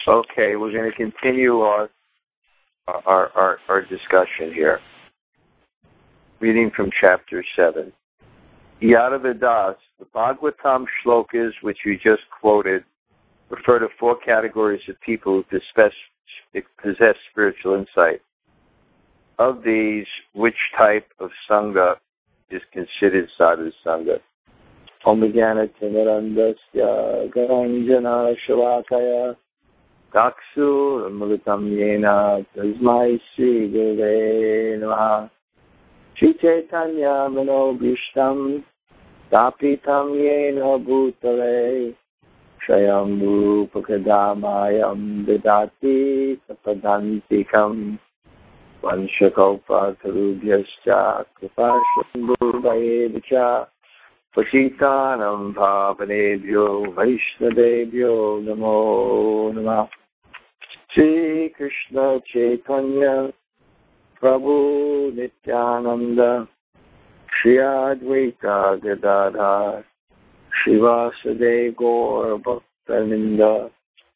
Okay, we're going to continue our discussion here. Reading from chapter 7. Yadavidas, the Bhagavatam shlokas which you just quoted refer to 4 categories of people who possess spiritual insight. Of these, which type of sangha is considered sadhu sangha? Om Jnana Timirandasya Garanjana Shavakaya Daksu Amritam Yena Tasmai Sri Gurave Namaha Shri Chaitanya Manobhishtam Tapitam Yena Bhutale Shayam Rupakadamayam Vidati Sapadantikam Vanshakaupa Tarubhyascha Kripashambhurvayevicha Pachitanam Bhavanebhyo Vaishnavebhyo Namo Namah Shri Krishna Chaitanya Prabhu Nityananda Shri Advaita Gadadhar Srivasade Gaur Bhaktavinda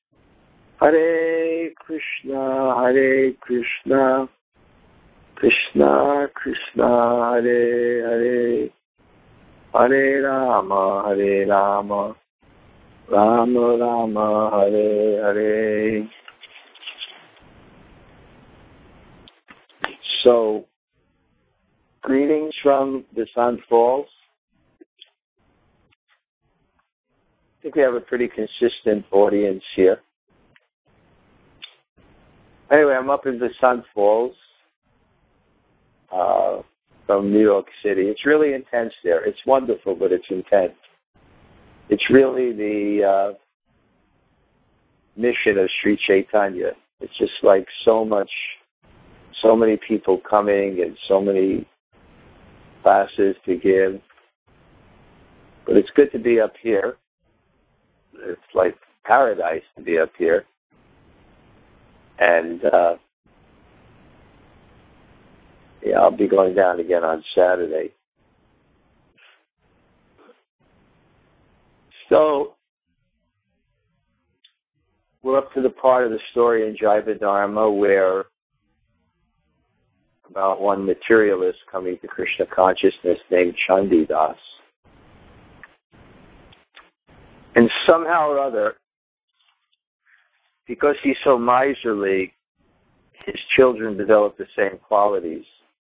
Hare Krishna Krishna Krishna Hare Hare Hare Rama Rama Rama Hare Hare. So, greetings from the Sun Falls. I think we have a pretty consistent audience here. Anyway, I'm up in the Sun Falls from New York City. It's really intense there. It's wonderful, but it's intense. It's really the mission of Sri Chaitanya. It's just like so many people coming and so many classes to give. But it's good to be up here. It's like paradise to be up here. And I'll be going down again on Saturday. So, we're up to the part of the story in Jaiva Dharma where about one materialist coming to Krishna consciousness named Chandidas. And somehow or other, because he's so miserly, his children developed the same qualities.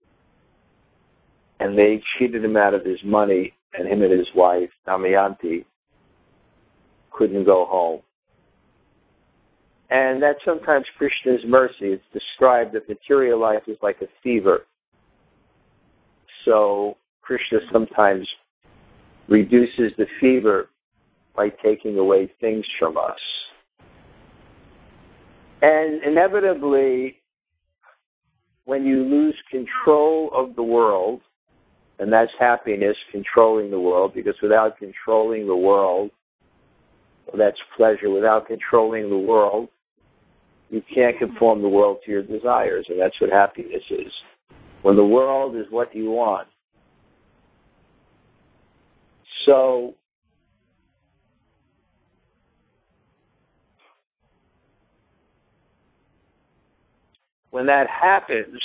And they cheated him out of his money, and him and his wife, Damayanti, couldn't go home. And that's sometimes Krishna's mercy. It's described that material life is like a fever. So Krishna sometimes reduces the fever by taking away things from us. And inevitably, when you lose control of the world, and that's happiness, controlling the world, because without controlling the world, well, that's pleasure. Without controlling the world, you can't conform the world to your desires, and that's what happiness is. When the world is what you want. So, when that happens,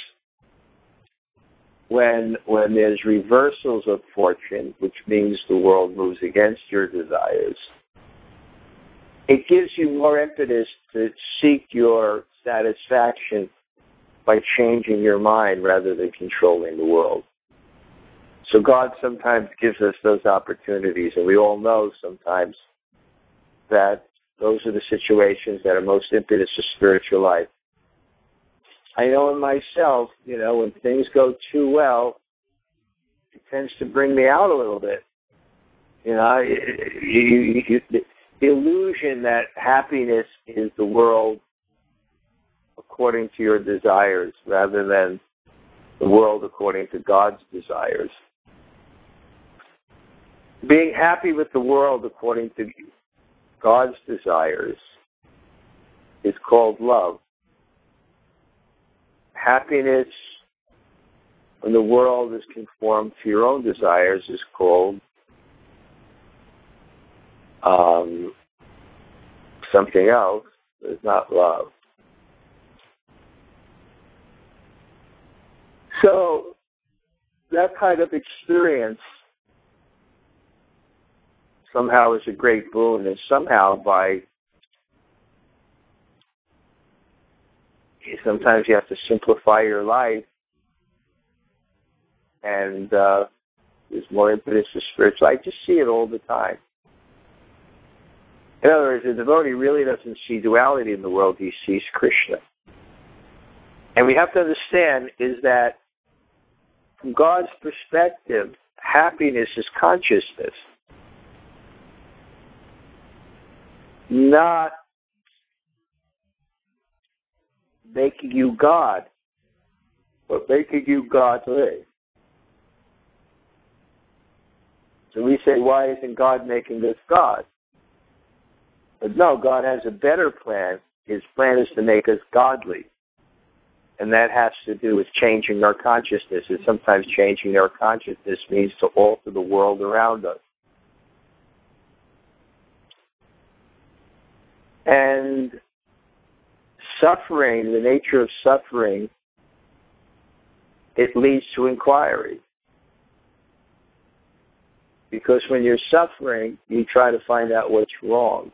when there's reversals of fortune, which means the world moves against your desires, it gives you more impetus to seek your satisfaction by changing your mind rather than controlling the world. So God sometimes gives us those opportunities, and we all know sometimes that those are the situations that are most impetus to spiritual life. I know in myself, when things go too well, it tends to bring me out a little bit. The illusion that happiness is the world according to your desires rather than the world according to God's desires. Being happy with the world according to God's desires is called love. Happiness when the world is conformed to your own desires is called something else. is not love. So that kind of experience somehow is a great boon, and somehow sometimes you have to simplify your life, and there's more impetus for spiritual. I just see it all the time. In other words, the devotee really doesn't see duality in the world, he sees Krishna. And we have to understand is that from God's perspective, happiness is consciousness, not making you God, but making you godly. So we say, why isn't God making us God? But no, God has a better plan. His plan is to make us godly. And that has to do with changing our consciousness. And sometimes changing our consciousness means to alter the world around us. And suffering, the nature of suffering, it leads to inquiry. Because when you're suffering, you try to find out what's wrong.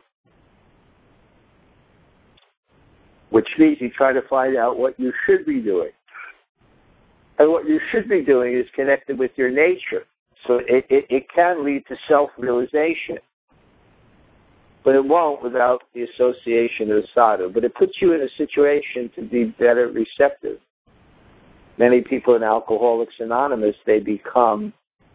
Which means you try to find out what you should be doing. And what you should be doing is connected with your nature. So it can lead to self-realization. But it won't without the association of sadhu. But it puts you in a situation to be better receptive. Many people in Alcoholics Anonymous, they become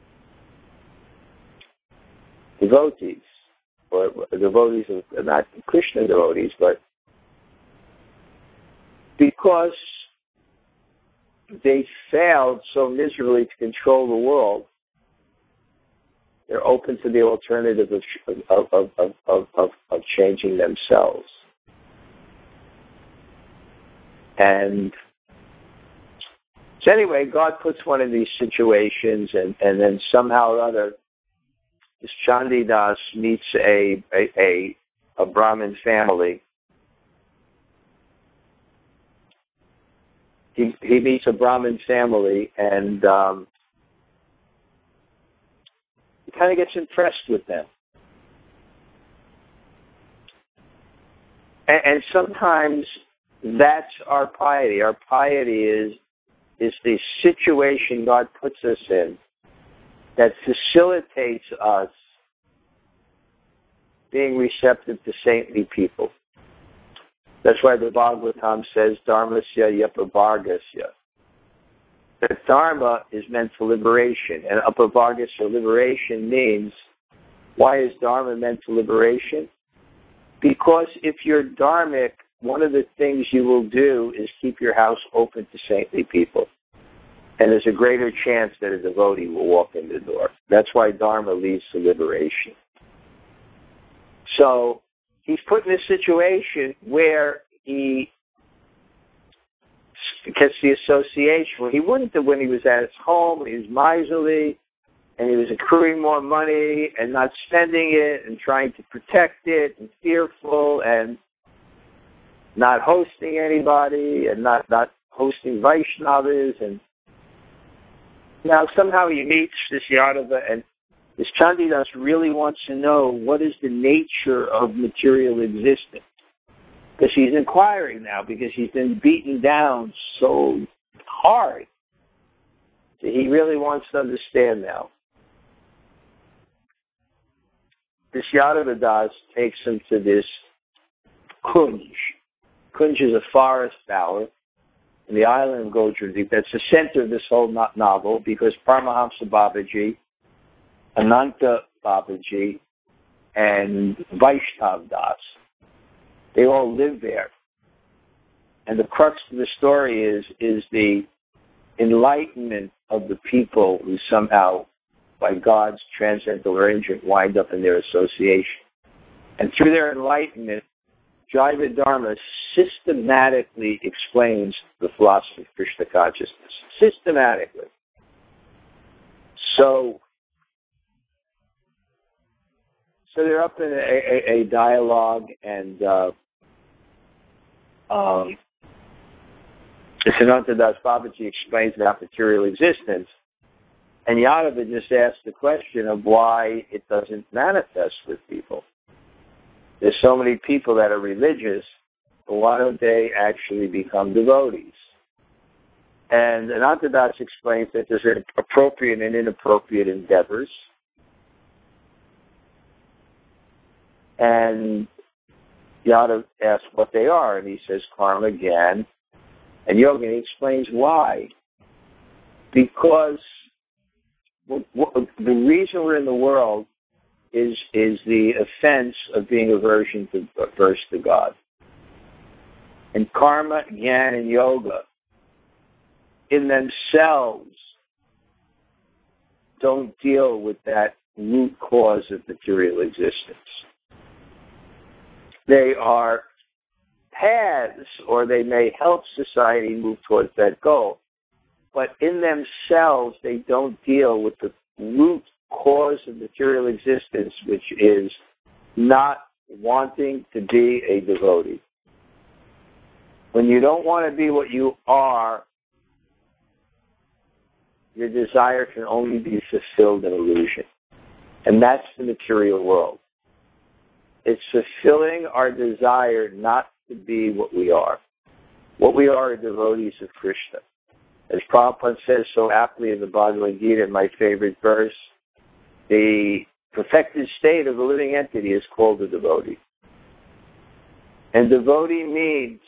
devotees. Or devotees, of, not Krishna devotees, but because they failed so miserably to control the world, they're open to the alternative of changing themselves. And so anyway, God puts one in these situations, and then somehow or other, this Chandidas meets a Brahmin family. He meets a Brahmin family, and he kind of gets impressed with them. And sometimes that's our piety. Our piety is the situation God puts us in that facilitates us being receptive to saintly people. That's why the Bhagavatam says, Dharmasya yapavargasya. That Dharma is meant for liberation, and apavargasya, liberation, means, why is Dharma meant for liberation? Because if you're dharmic, one of the things you will do is keep your house open to saintly people. And there's a greater chance that a devotee will walk in the door. That's why Dharma leads to liberation. So he's put in a situation where he gets the association. Well, he wouldn't have when he was at his home. He was miserly, and he was accruing more money and not spending it and trying to protect it and fearful and not hosting anybody and not hosting Vaishnavas. And now somehow he meets this Yadava, and this Chandidas really wants to know what is the nature of material existence. Because he's inquiring now, because he's been beaten down so hard. So he really wants to understand now. This Yadava Das takes him to this Kunj. Kunj is a forest bower in the island of Gojradeep. That's the center of this whole novel, because Paramahamsa Babaji, Ananta Babaji, and Vaishnav Das, they all live there. And the crux of the story is the enlightenment of the people who somehow, by God's transcendental arrangement, wind up in their association. And through their enlightenment, Jaiva Dharma systematically explains the philosophy of Krishna consciousness. Systematically. So they're up in a dialogue, and Siddhanta Das Babaji explains about material existence, and Yadava just asked the question of why it doesn't manifest with people. There's so many people that are religious, but why don't they actually become devotees? And Anantadas explains that there's appropriate and inappropriate endeavors. And Yadav asks what they are, and he says karma, gyan, and yoga. And he explains why. Because the reason we're in the world is the offense of being averse to God. And karma, gyan, and yoga in themselves don't deal with that root cause of material existence. They are paths, or they may help society move towards that goal. But in themselves, they don't deal with the root cause of material existence, which is not wanting to be a devotee. When you don't want to be what you are, your desire can only be fulfilled in illusion. And that's the material world. It's fulfilling our desire not to be what we are. What we are devotees of Krishna. As Prabhupada says so aptly in the Bhagavad Gita, my favorite verse, the perfected state of a living entity is called a devotee. And devotee means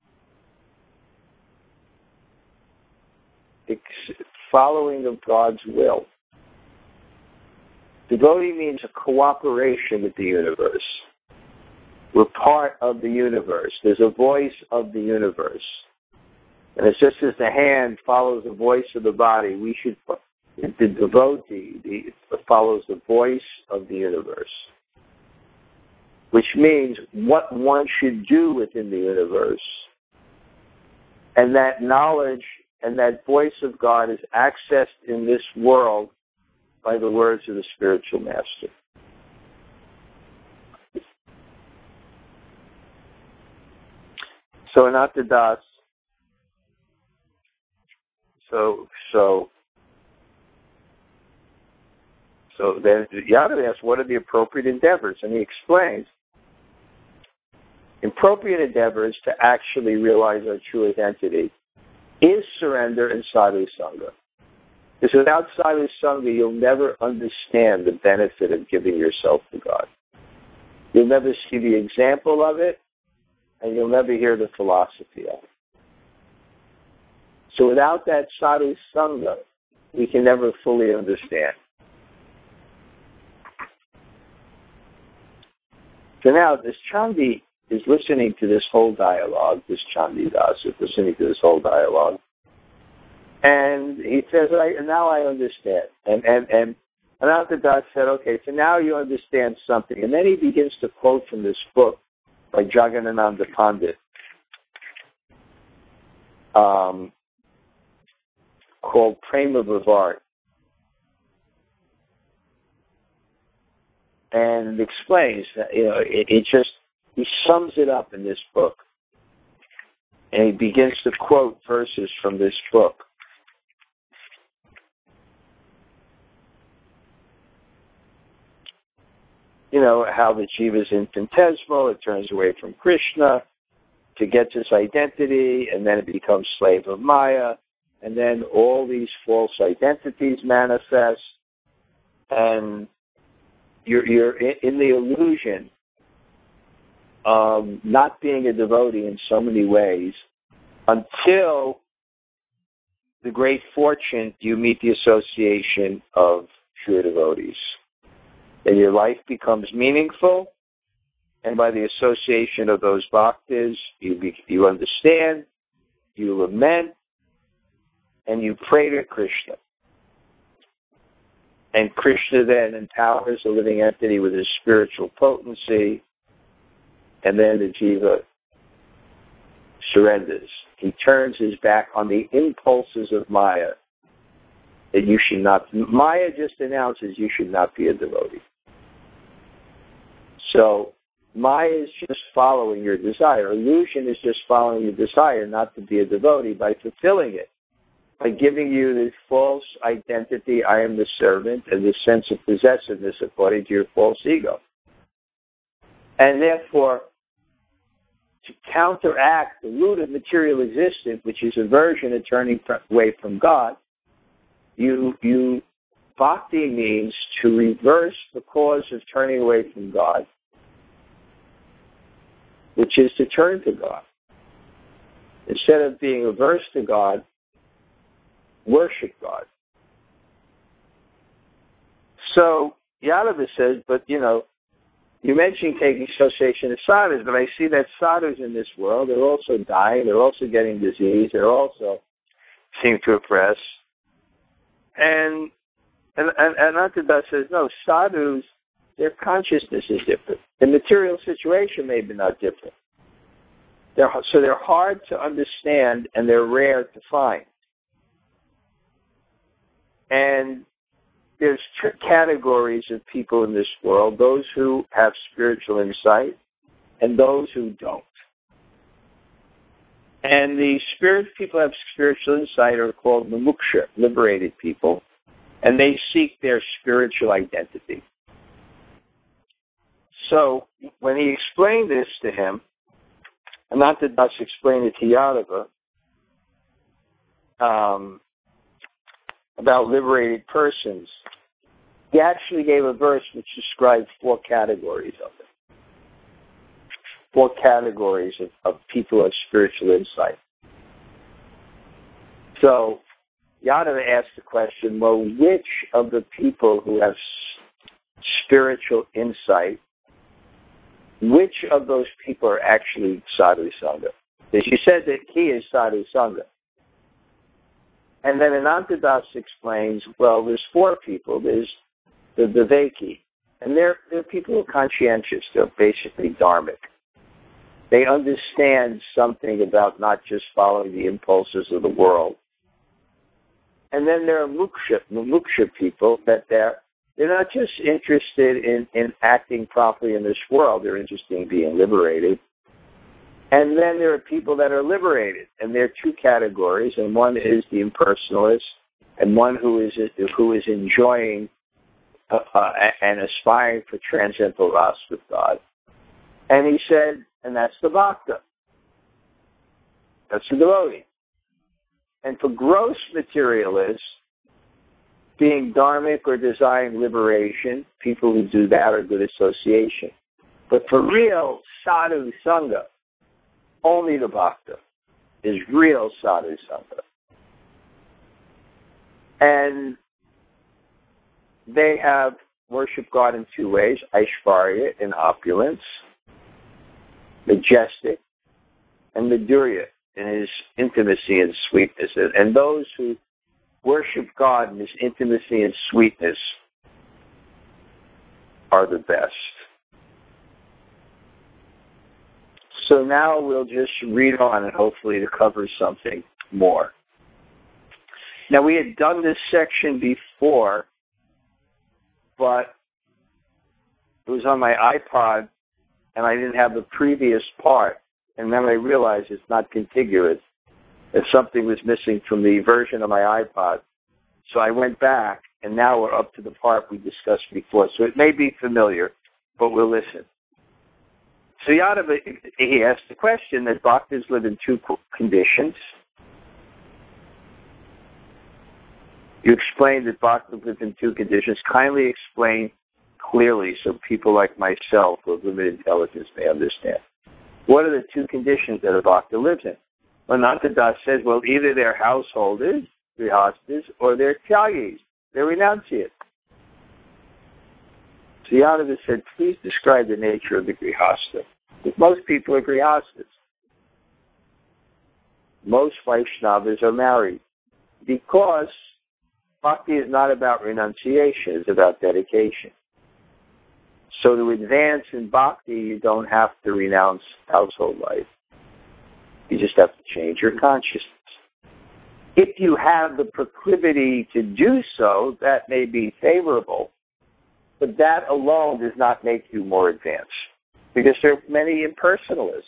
following of God's will. Devotee means a cooperation with the universe. We're part of the universe. There's a voice of the universe. And it's just as the hand follows the voice of the body, the devotee follows the voice of the universe. Which means what one should do within the universe. And that knowledge and that voice of God is accessed in this world by the words of the spiritual master. So Anantadas, so then Yadav asks, what are the appropriate endeavors? And he explains, appropriate endeavors to actually realize our true identity is surrender and sadhu sangha. Because without sadhu sangha, you'll never understand the benefit of giving yourself to God. You'll never see the example of it, and you'll never hear the philosophy of it. So without that sadhu sangha, we can never fully understand. So now this Chandi is listening to this whole dialogue, this Chandi Das is listening to this whole dialogue, and he says, now I understand. And Anantadas said, okay, so now you understand something. And then he begins to quote from this book by Jagadananda Pandit, called Prema Bhavart. And it explains that, he sums it up in this book. And he begins to quote verses from this book. How the jiva is infinitesimal, it turns away from Krishna to get its identity, and then it becomes slave of Maya, and then all these false identities manifest, and you're in the illusion of not being a devotee in so many ways until the great fortune you meet the association of true devotees. And your life becomes meaningful, and by the association of those bhaktas, you understand, you lament, and you pray to Krishna. And Krishna then empowers the living entity with his spiritual potency, and then the jiva surrenders. He turns his back on the impulses of Maya that you should not. Maya just announces you should not be a devotee. So Maya is just following your desire. Illusion is just following your desire not to be a devotee by fulfilling it, by giving you this false identity, I am the servant, and this sense of possessiveness according to your false ego. And therefore, to counteract the root of material existence, which is aversion and turning away from God, bhakti means to reverse the cause of turning away from God, which is to turn to God. Instead of being averse to God, worship God. So Yadava says, but you mentioned taking association of sadhus, but I see that sadhus in this world, they're also dying, they're also getting disease, they're also seem to oppress. And Anantadatta says, no, sadhus, their consciousness is different. The material situation may be not different. So they're hard to understand and they're rare to find. And there's two categories of people in this world, those who have spiritual insight and those who don't. And the people who have spiritual insight are called mumuksha, liberated people, and they seek their spiritual identity. So when he explained this to him, Anantadatta explained it to Yadava, about liberated persons, he actually gave a verse which described four categories of it. Four categories of people who have spiritual insight. So Yadava asked the question, well, which of the people who have spiritual insight, which of those people are actually sadhu sangha? Because you said that he is sadhu sangha. And then Anantadatta explains, well, there's four people. There's the Viveki, and they're people who are conscientious. They're basically dharmic. They understand something about not just following the impulses of the world. And then there are muksha people that they're not just interested in acting properly in this world. They're interested in being liberated. And then there are people that are liberated, and there are two categories, and one is the impersonalist, and one who is enjoying and aspiring for transcendental rasa with God. And he said, and that's the bhakta. That's the devotee. And for gross materialists, being dharmic or desiring liberation, people who do that are good association. But for real sadhu sangha, only the bhakta is real sadhu sangha. And they have worshiped God in two ways, Aishvarya in opulence, majestic, and Madhurya in his intimacy and sweetness. And those who worship God in his intimacy and sweetness are the best. So now we'll just read on and hopefully to cover something more. Now we had done this section before, but it was on my iPod and I didn't have the previous part. And then I realized it's not contiguous, that something was missing from the version of my iPod. So I went back, and now we're up to the part we discussed before. So it may be familiar, but we'll listen. So Yadava, he asked the question that bhaktas live in two conditions. You explained that bhaktas live in two conditions. Kindly explain clearly so people like myself with limited intelligence may understand. What are the two conditions that a bhakta lives in? Well, Anantadatta says, well, either they're householders, grihastas, or they're tyagis, they're renunciates. So Yadava said, please describe the nature of the grihasta. Because most people are grihastas. Most Vaishnavas are married. Because bhakti is not about renunciation, it's about dedication. So to advance in bhakti, you don't have to renounce household life. You just have to change your consciousness. If you have the proclivity to do so, that may be favorable, but that alone does not make you more advanced. because there are many impersonalists.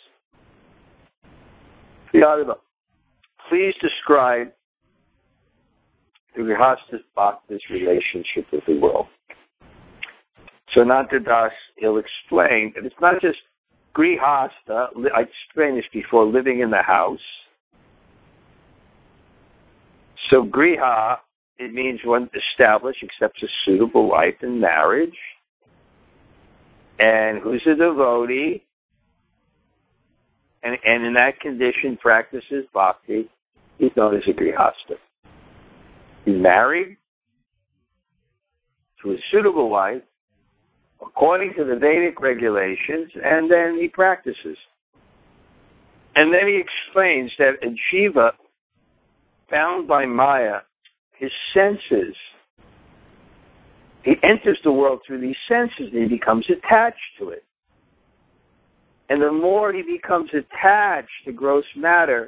Please describe the Grihastha Bhakta's relationship with the world. So Anantadas, he'll explain that it's not just Grihastha, I explained this before, living in the house. So Griha, it means one established, accepts a suitable wife in marriage. And who's a devotee, and in that condition practices bhakti, he's known as a Grihastha. He's married to a suitable wife, according to the Vedic regulations, and then he practices. And then he explains that a jiva, bound by Maya, his senses, he enters the world through these senses and he becomes attached to it. And the more he becomes attached to gross matter,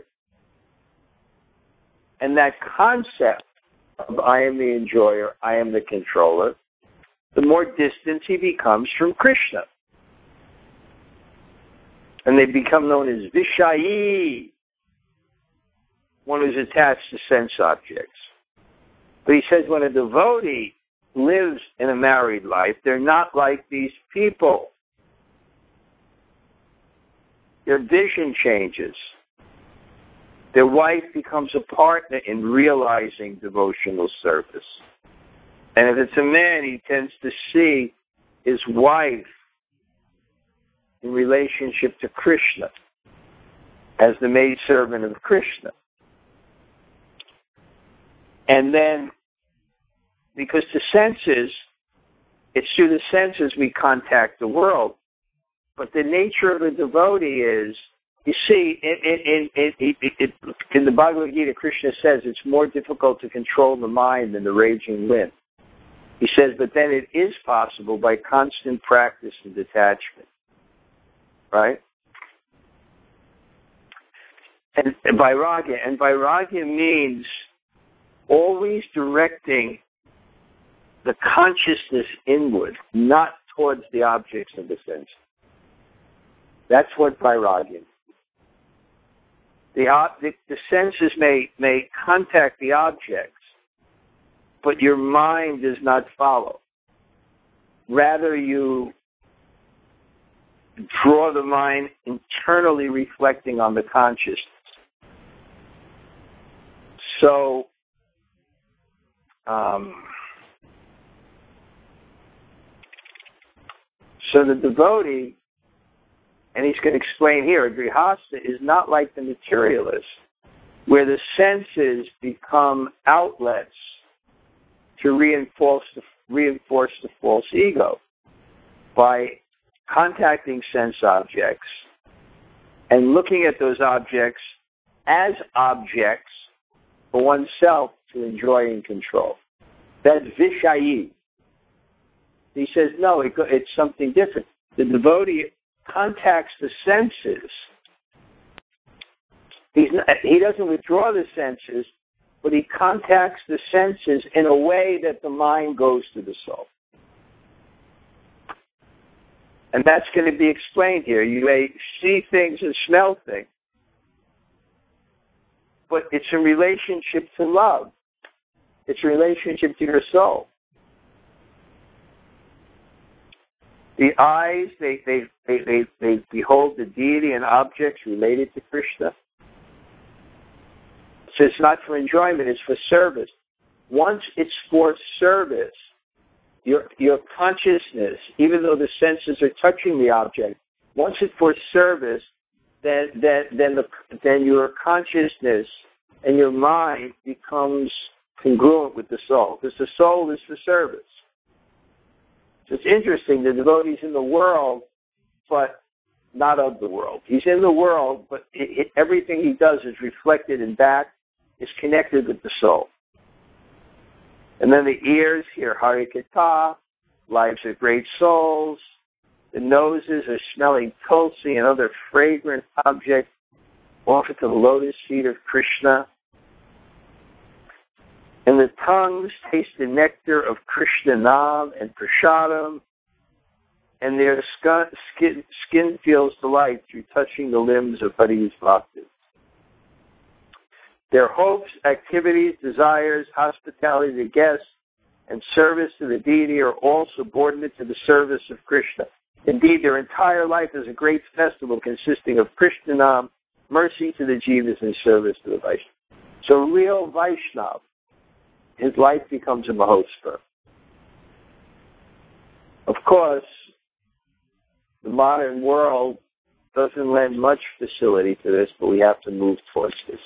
and that concept of I am the enjoyer, I am the controller, the more distance he becomes from Krishna. And they become known as Vishayi, one who's attached to sense objects. But he says when a devotee lives in a married life, they're not like these people. Their vision changes. Their wife becomes a partner in realizing devotional service. And if it's a man, he tends to see his wife in relationship to Krishna as the maidservant of Krishna. And then, because the senses, it's through the senses we contact the world. But the nature of a devotee is, you see, in the Bhagavad Gita, Krishna says it's more difficult to control the mind than the raging wind. He says, but then it is possible by constant practice and detachment. Right? And vairagya. And vairagya means always directing the consciousness inward, not towards the objects of the sense. That's what vairagya is. The senses may contact the objects, but your mind does not follow. Rather, you draw the mind internally reflecting on the consciousness. So, the devotee, and he's going to explain here, a Grihastha is not like the materialist, where the senses become outlets to reinforce the false ego by contacting sense objects and looking at those objects as objects for oneself to enjoy and control. That's Vishayi. He says, no, it's something different. The devotee contacts the senses. He doesn't withdraw the senses, but he contacts the senses in a way that the mind goes to the soul. And that's going to be explained here. You may see things and smell things, but it's in relationship to love. It's a relationship to your soul. The eyes, they behold the deity and objects related to Krishna. So it's not for enjoyment, it's for service. Once it's for service, your consciousness, even though the senses are touching the object, once it's for service, then your consciousness and your mind becomes congruent with the soul, because the soul is for service. So it's interesting, the devotee's in the world, but not of the world. He's in the world, but everything he does is reflected and back, is connected with the soul. And then the ears hear Harikatha, lives of great souls. The noses are smelling tulsi and other fragrant objects offered to the lotus feet of Krishna. And the tongues taste the nectar of Krishna Nam and Prasadam. and their skin feels delight through touching the limbs of Hari's bhaktas. Their hopes, activities, desires, hospitality to guests, and service to the deity are all subordinate to the service of Krishna. Indeed, their entire life is a great festival consisting of Krishnanam, mercy to the jivas, and service to the Vaishnava. So real Vaishnav, his life becomes a Mahotsav. Of course, the modern world doesn't lend much facility to this, but we have to move towards this.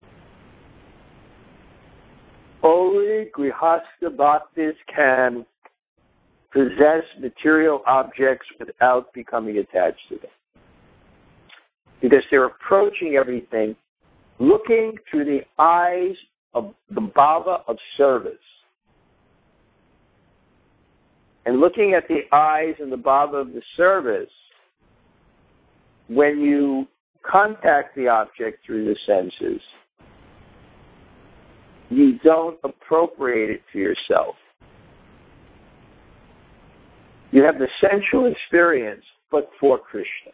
Only Grihastha Bhaktas can possess material objects without becoming attached to them. Because they're approaching everything looking through the eyes of the bhava of service. And looking at the eyes and the bhava of the service, when you contact the object through the senses, you don't appropriate it to yourself. You have the sensual experience, but for Krishna.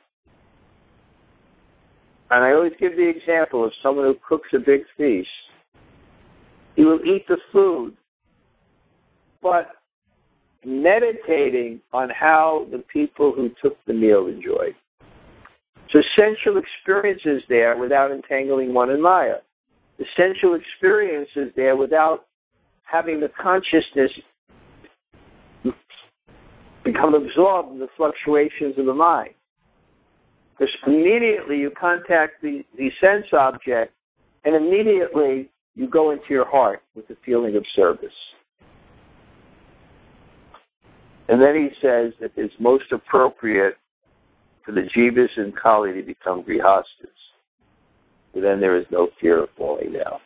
And I always give the example of someone who cooks a big feast. He will eat the food, but meditating on how the people who took the meal enjoyed. So sensual experience is there without entangling one in Maya. The sensual experience is there without having the consciousness become absorbed in the fluctuations of the mind. Because immediately you contact the sense object, and immediately you go into your heart with the feeling of service. And then he says that it's most appropriate for the jivas and Kali to become grihastas. So then there is no fear of falling down.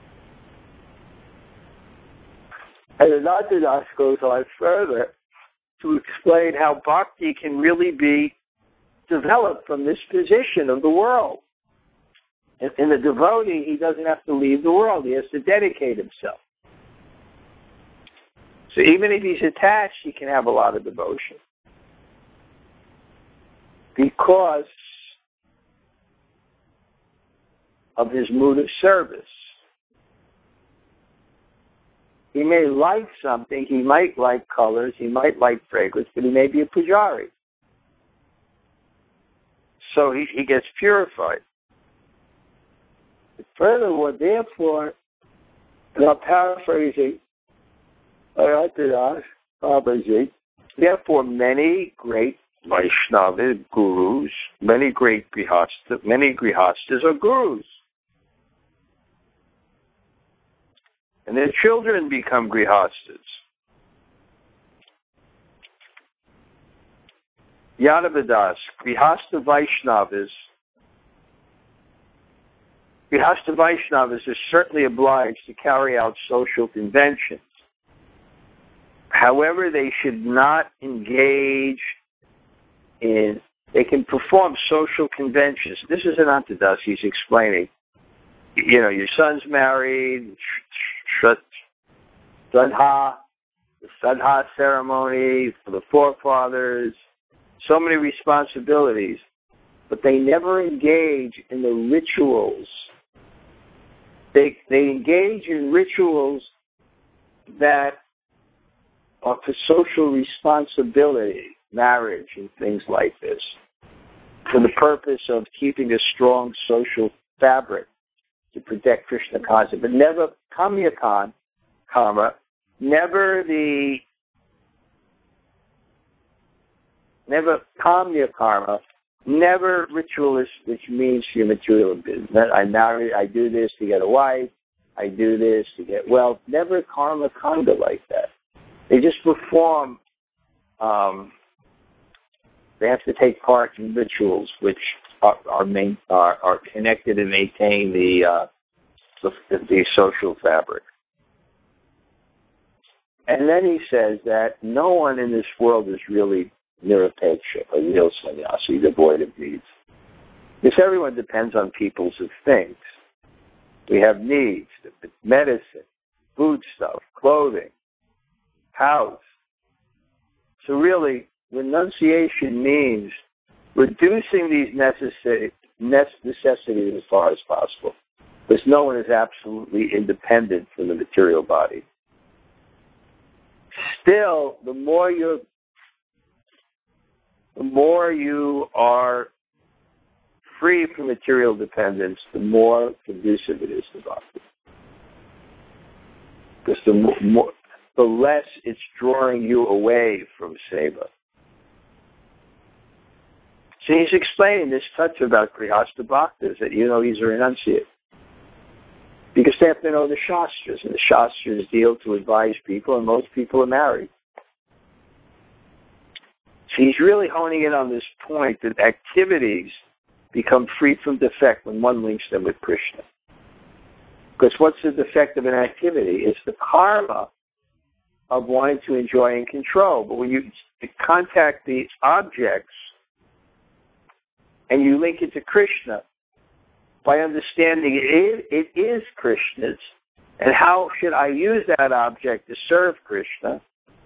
And Anantadas goes on further to explain how bhakti can really be developed from this position of the world. In the devotee, he doesn't have to leave the world. He has to dedicate himself. So even if he's attached, he can have a lot of devotion. Because of his mood of service. He may like something, he might like colors, he might like fragrance, but he may be a pujari. So he gets purified. Furthermore, therefore, and I'm paraphrasing, therefore many great Vaishnava gurus, many great grihastas are gurus. And their children become grihastas. Yadavadas, grihasta Vaishnavas are certainly obliged to carry out social conventions. However, they should not engage they can perform social conventions. This is Anantadas, he's explaining. You know, your son's married, the Sadha ceremony for the forefathers, so many responsibilities, but they never engage in the rituals. They engage in rituals that are for social responsibility, marriage and things like this, for the purpose of keeping a strong social fabric to protect Krishna consciousness, but never kamya karma, never kamya karma, never ritualist, which means your material business. I do this to get a wife, I do this to get wealth, never karma kanda like that. They just perform, they have to take part in rituals which are connected and maintain the social fabric. And then he says that no one in this world is really nirapeksha, a real sannyasi, devoid of needs. Because everyone depends on people's things. We have needs, medicine, food stuff, clothing, house. So really, renunciation means reducing these necessities as far as possible, because no one is absolutely independent from the material body. Still, the more you are free from material dependence, the more conducive it is to bhakti. Because the less it's drawing you away from seva. So he's explaining this touch about Grihastha Bhaktas, that he's a renunciate. Because they have to know the Shastras, and the Shastras deal to advise people, and most people are married. So he's really honing in on this point that activities become free from defect when one links them with Krishna. Because what's the defect of an activity? It's the karma of wanting to enjoy and control. But when you contact the objects and you link it to Krishna, by understanding it is Krishna's, and how should I use that object to serve Krishna,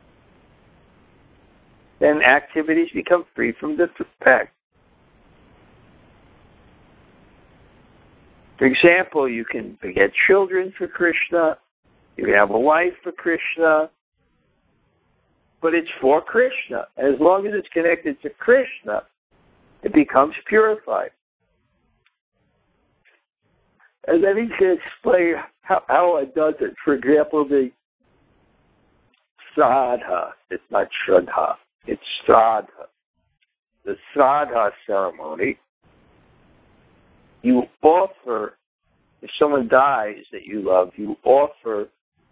then activities become free from defect. For example, you can beget children for Krishna, you can have a wife for Krishna, but it's for Krishna. And as long as it's connected to Krishna, it becomes purified. And then he can explain how it does it. For example, the Sraddha, it's not Shraddha, it's Sraddha. The Sraddha ceremony, you offer, if someone dies that you love, you offer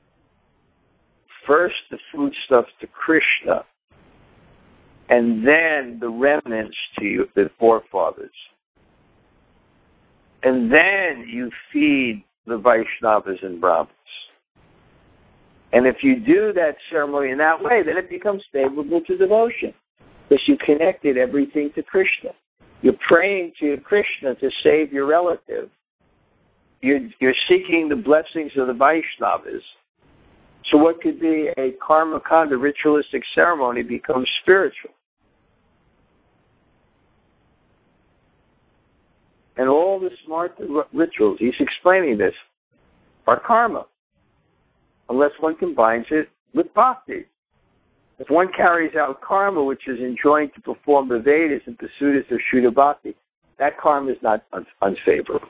first the foodstuffs to Krishna, and then the remnants to the forefathers. And then you feed the Vaishnavas and Brahmins. And if you do that ceremony in that way, then it becomes favorable to devotion, because you connected everything to Krishna. You're praying to Krishna to save your relative. You're seeking the blessings of the Vaishnavas. So what could be a karma kanda ritualistic ceremony becomes spiritual. And all the smart rituals, he's explaining this, are karma, unless one combines it with bhakti. If one carries out karma, which is enjoined to perform the Vedas and Pasudas or Shuddha Bhakti, that karma is not unfavorable.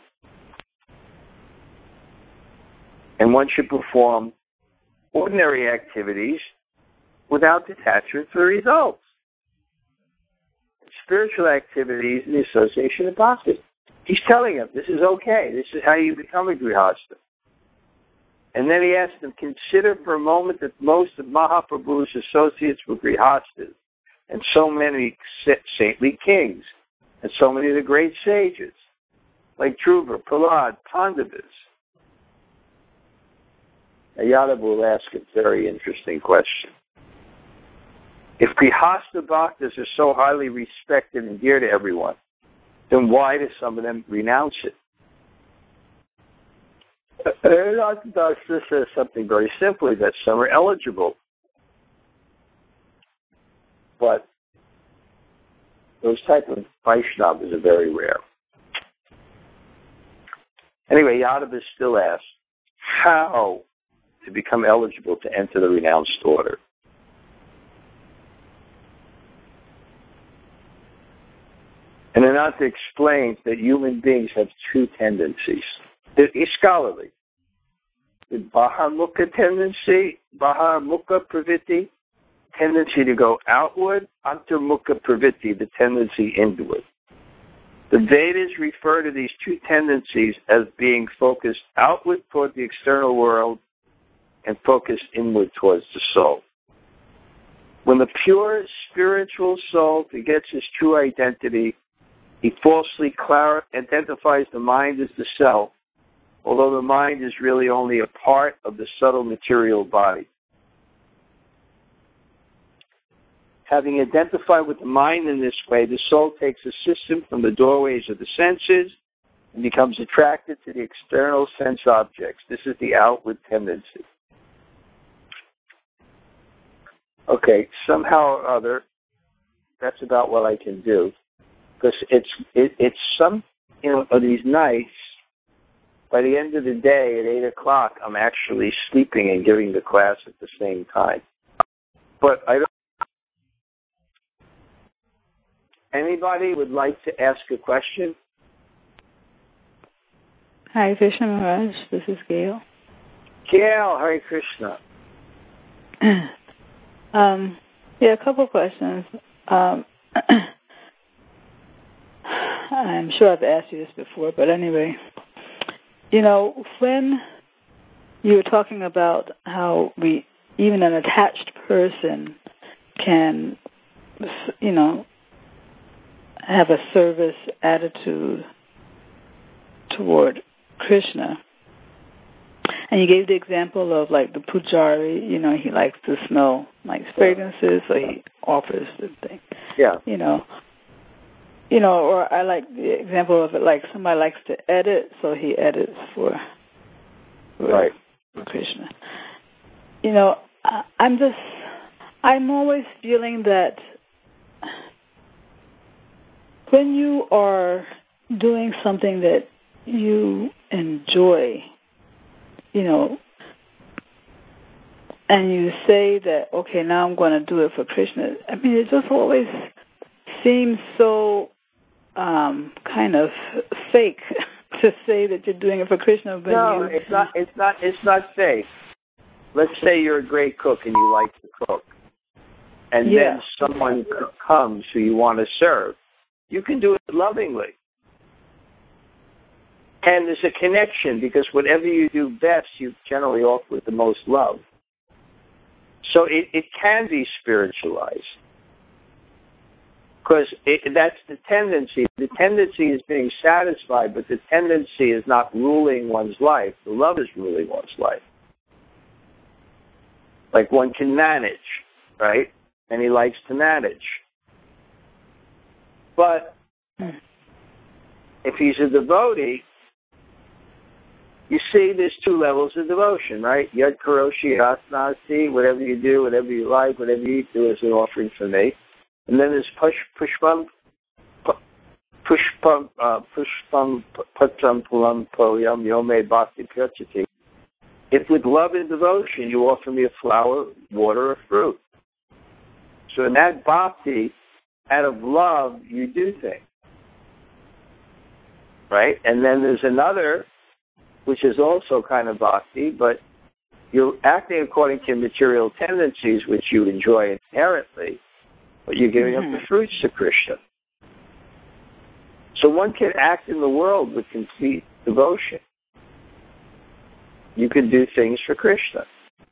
And one should perform ordinary activities without detachment for the results. Spiritual activities in the association of bhakti. He's telling him, this is okay. This is how you become a grihastha. And then he asked them, consider for a moment that most of Mahaprabhu's associates were grihasthas, and so many saintly kings, and so many of the great sages, like Dhruva, Prahlad, Pandavas. Now, Yadav will ask a very interesting question. If grihastha bhaktas are so highly respected and dear to everyone, then why do some of them renounce it? This says something very simply, that some are eligible. But those type of Vaishnavas are very rare. Anyway, Yadav is still asked how to become eligible to enter the renounced order. And Ananta explains that human beings have two tendencies. He's scholarly. The Bahamukha tendency, Bahamukha pravritti, tendency to go outward, Antarmukha pravritti, the tendency inward. The Vedas refer to these two tendencies as being focused outward toward the external world and focused inward towards the soul. When the pure spiritual soul forgets his true identity, he falsely identifies the mind as the self, although the mind is really only a part of the subtle material body. Having identified with the mind in this way, the soul takes assistance from the doorways of the senses and becomes attracted to the external sense objects. This is the outward tendency. Okay, somehow or other, that's about what I can do. Because it's some, of these nights, by the end of the day at 8 o'clock, I'm actually sleeping and giving the class at the same time. But I don't. Anybody would like to ask a question? Hi, Krishna Maharaj. This is Gail. Gail, Hare Krishna. A couple questions. I'm sure I've asked you this before, but anyway, when you were talking about how even an attached person can, have a service attitude toward Krishna. And you gave the example of, like, the pujari, he likes to smell like fragrances, so he offers the thing. Yeah. Or I like the example of it, like somebody likes to edit, so he edits for Krishna. I'm always feeling that when you are doing something that you enjoy, and you say that, okay, now I'm going to do it for Krishna. I mean, it just always seems so kind of fake to say that you're doing it for Krishna. But no, it's not. It's not fake. Let's say you're a great cook and you like to cook, and then someone comes who you want to serve. You can do it lovingly. And there's a connection, because whatever you do best, you generally offer with the most love. So it can be spiritualized. Because that's the tendency. The tendency is being satisfied, but the tendency is not ruling one's life. The love is ruling one's life. Like one can manage, right? And he likes to manage. But if he's a devotee, you see there's two levels of devotion, right? Yad karoshi asnasi, whatever you do, whatever you like, whatever you do is an offering for me. And then there's pushpam patam pulam poyam yome bhakti pyachati. If with love and devotion you offer me a flower, water, or fruit. So in that bhakti, out of love, you do things. Right? And then there's another, which is also kind of bhakti, but you're acting according to material tendencies, which you enjoy inherently, but you're giving up the fruits to Krishna. So one can act in the world with complete devotion. You can do things for Krishna.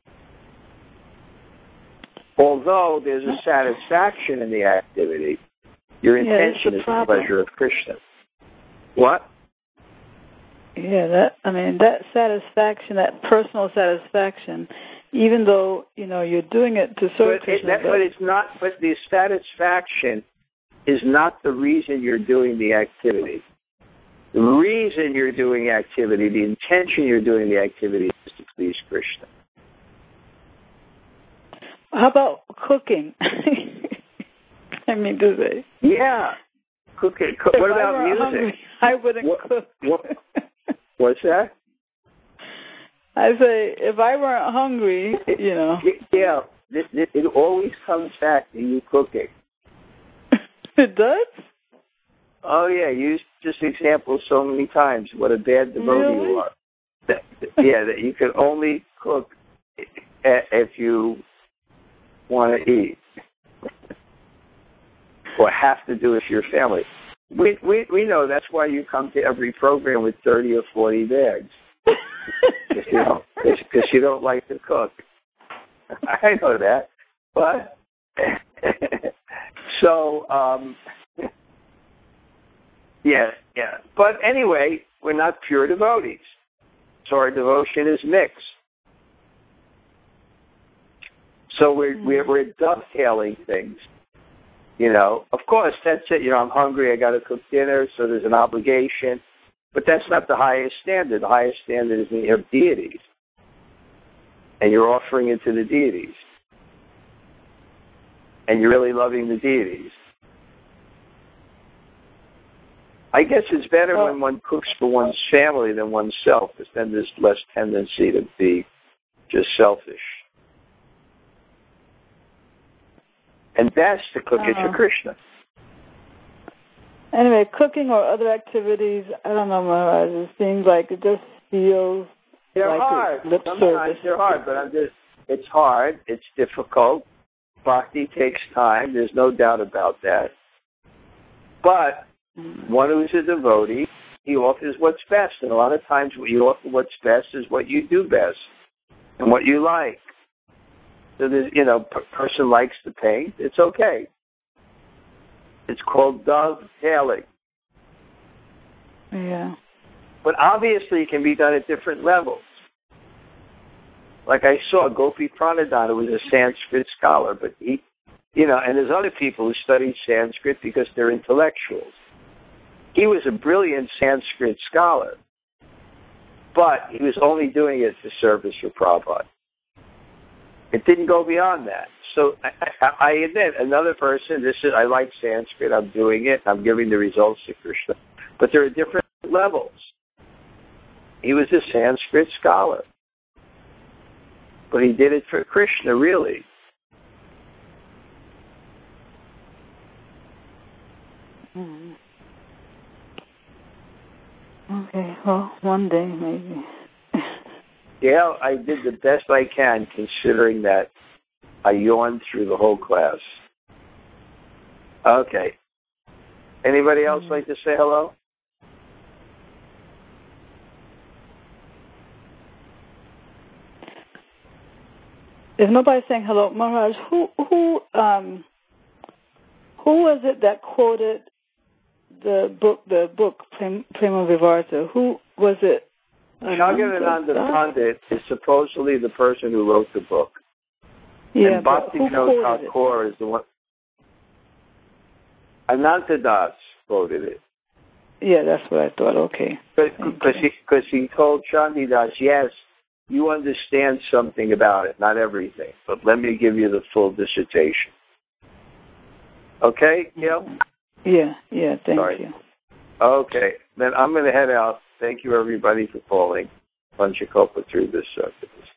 Although there's a satisfaction in the activity, your intention is the pleasure of Krishna. What? Yeah, that satisfaction, that personal satisfaction, even though, you're doing it to serve Krishna. But it's not, but the satisfaction is not the reason you're doing the activity. The reason you're doing the activity, the intention you're doing the activity is to please Krishna. How about cooking? Do they? Yeah. Cooking. What about music? Hungry, I wouldn't cook. What's that? I say, if I weren't hungry, Yeah, it always comes back to you cooking. It does? Oh, yeah, you used this example so many times, what a bad devotee you are. That you can only cook if you want to eat. Or have to do it for your family. We know that's why you come to every program with 30 or 40 bags. Because you don't like to cook. I know that. But, so, yeah. But anyway, we're not pure devotees. So our devotion is mixed. So we're dovetailing things. Of course, that's it. I'm hungry, I got to cook dinner, so there's an obligation. But that's not the highest standard. The highest standard is when you have deities. And you're offering it to the deities. And you're really loving the deities. I guess it's better when one cooks for one's family than oneself, because then there's less tendency to be just selfish. And best to cook it for Krishna. Anyway, cooking or other activities, I don't know, Maharaj, it seems like it just feels they're like hard. Lip Sometimes service. they're hard, but it's hard, it's difficult. Bhakti takes time, there's no doubt about that. But one who's a devotee, he offers what's best. And a lot of times what you offer what's best is what you do best and what you like. So there's, person likes to paint, it's okay. It's called dovetailing. Yeah. But obviously it can be done at different levels. Like I saw Gopi Pranadhana, who was a Sanskrit scholar, but he, and there's other people who study Sanskrit because they're intellectuals. He was a brilliant Sanskrit scholar, but he was only doing it for service for Prabhupada. It didn't go beyond that. So I admit, another person, I like Sanskrit, I'm doing it, I'm giving the results to Krishna. But there are different levels. He was a Sanskrit scholar. But he did it for Krishna, really. Okay, well, one day maybe. Yeah, I did the best I can, considering that I yawned through the whole class. Okay. Anybody else like to say hello? If nobody's saying hello, Maharaj, who was it that quoted the book Prema Vivarta? Who was it? Shagadananda Pandit is supposedly the person who wrote the book. Yeah, and Bhakti Vinod Thakur is the one. Ananta Das quoted it. Yeah, that's what I thought. Okay. Because he told Chandni Das, yes, you understand something about it, not everything, but let me give you the full dissertation. Okay, Gail? Yeah, thank you. Okay, then I'm going to head out. Thank you, everybody, for calling. Panchakopa through this.